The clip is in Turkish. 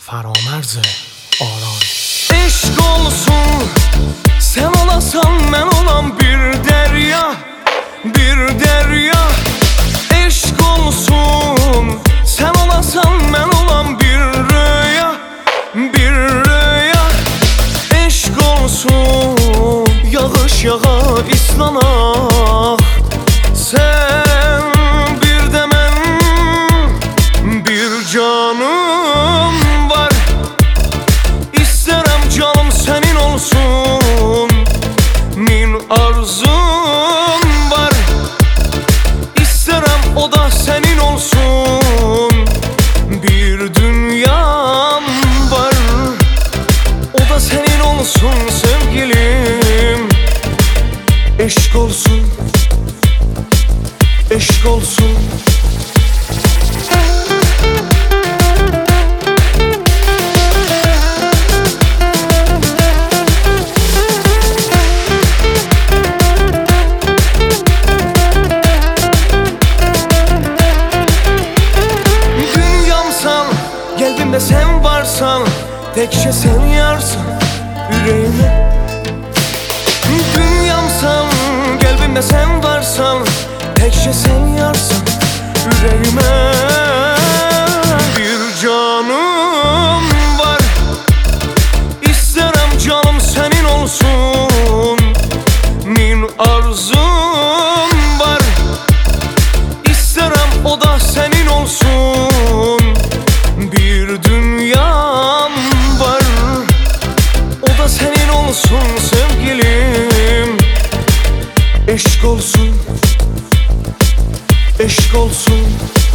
فرامرز آران. Eşk olsun, sen olasan ben olan bir derya, bir derya. Eşk olsun, sen olasan ben olan bir rüya, bir rüya. Eşk olsun, yağış yağa islanak. Sen bir de ben, bir canım var. İsterim canım senin olsun, min arzum var. İsterim o da senin olsun, bir dünyam var. O da senin olsun sevgilim. Eşk olsun, eşk olsun. Kalbimde sen varsan, tekçe sen yarsın yüreğime. Dünyamsan, kalbimde sen varsan, tekçe sen yarsın yüreğime. Bir canım var, isterim canım senin olsun, min arzum var. İsterim o da senin olsun, bir dünyam var. O da senin olsun sevgilim. Eşk olsun, eşk olsun.